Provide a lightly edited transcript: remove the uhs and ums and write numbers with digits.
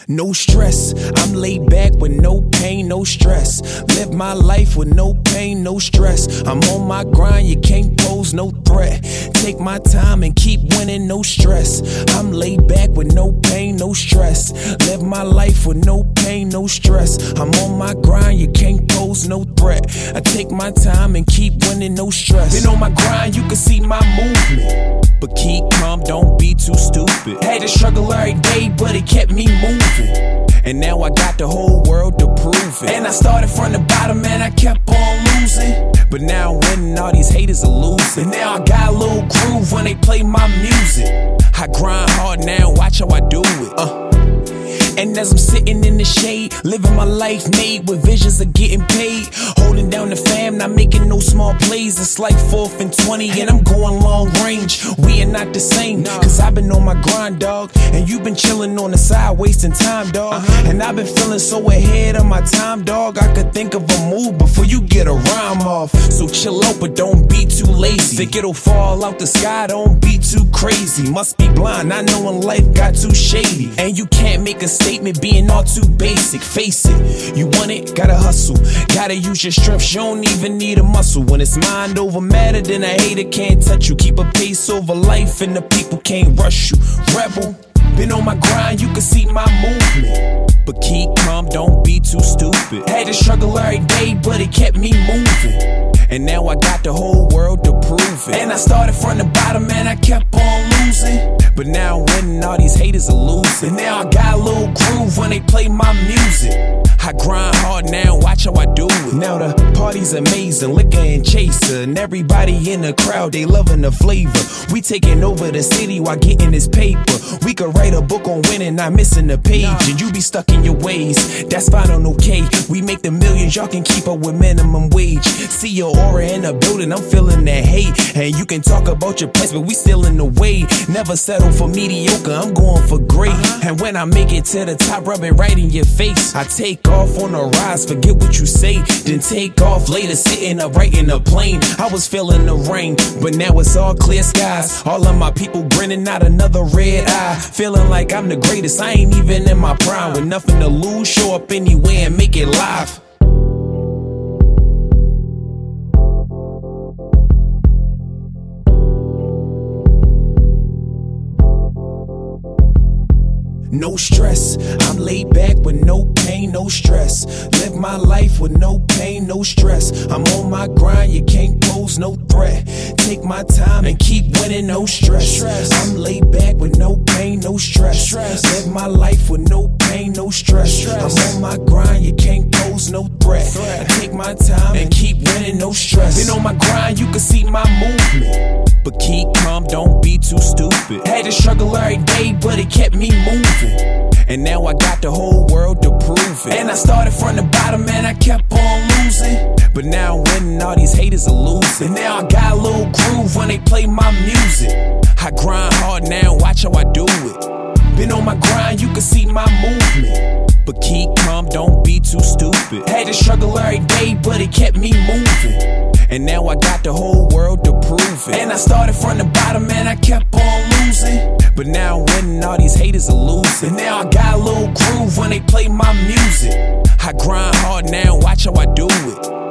No stress, I'm laid back with no pain, no stress. Live my life with no pain, no stress. I'm on my grind, you can't pose no threat. Take my time and keep winning, no stress. I'm laid back with no pain, no stress. Live my life with no pain, no stress. I'm on my grind, you can't pose no threat. I take my time and keep winning, no stress. Been on my grind, you can see my movement. But keep calm, don't be too stupid. Had to struggle every day, but it kept me moving. And now I got the whole world to prove it. And I started from the bottom and I kept on losing. But now I'm winning, all these haters are losing. And now I got a little groove when they play my music. I grind hard now, watch how I do it. And as I'm sitting in the shade, living my life made with visions of getting paid. Holding down the fam, not making no small plays. It's like 4th and 20 and I'm going long range. We are not the same, cause I've been on my grind, dog. And you've been chilling on the side, wasting time, dog. And I've been feeling so ahead of my time, dog. I could think of a move before you get a rhyme off. So chill out, but don't be too lazy. Think it'll fall out the sky, don't be too crazy. Must be blind, I know when life got too shady. And you can't make a statement being all too basic. Face it, you want it, gotta hustle. Gotta use your strength, you don't even need a muscle. When it's mind over matter, then a hater can't touch you. Keep a pace over life and the people can't rush you. Rebel, been on my grind, you can see my movement. But keep calm, don't be too stupid. Had to struggle every day, but it kept me moving. And now I got the whole world to prove it. And I started from the bottom and I kept on losing. But now I'm winning, all these haters are losing. And now I got a little groove when they play my music. I grind hard now, watch how I do it. Now the party's amazing, liquor and chaser. And everybody in the crowd, they loving the flavor. We taking over the city while getting this paper. We could write a book on winning, not missing a page. And you be stuck in your ways, that's fine and okay. We make the millions, y'all can keep up with minimum wage. See your aura in the building, I'm feeling that hate. And you can talk about your place, but we still in the way. Never settle for mediocre, I'm going for great. And when I make it to the top, rub it right in your face. I take off on a rise, forget what you say. Then take off later, sitting up right in the plane. I was feeling the rain, but now it's all clear skies. All of my people grinning, not another red eye. Feeling like I'm the greatest, I ain't even in my prime. With nothing to lose, show up anywhere and make it live. No stress, I'm laid back with no pain, no stress. Live my life with no pain, no stress. I'm on my grind, you can't pose no threat. Take my time and keep winning, no stress. I'm laid back with no pain, no stress. Live my life with no pain, no stress. I'm on my grind, you can't pose no threat. I take my time and keep winning, no stress. Been on my grind, you can see my movement. But keep calm, don't be too stupid. Had to struggle every day, but it kept me moving. And now I got the whole world to prove it. And I started from the bottom and I kept on losing. But now I'm winning, all these haters are losing. And now I got a little groove when they play my music. I grind hard now, watch how I do it. Been on my grind, you can see my movement. But keep calm, don't be too stupid. Had to struggle every day, but it kept me moving. And now I got the whole world to prove it. And I started from the bottom and I kept on losing. But now I'm winning, all these haters are losing. And now I got a little groove when they play my music. I grind hard now, watch how I do it.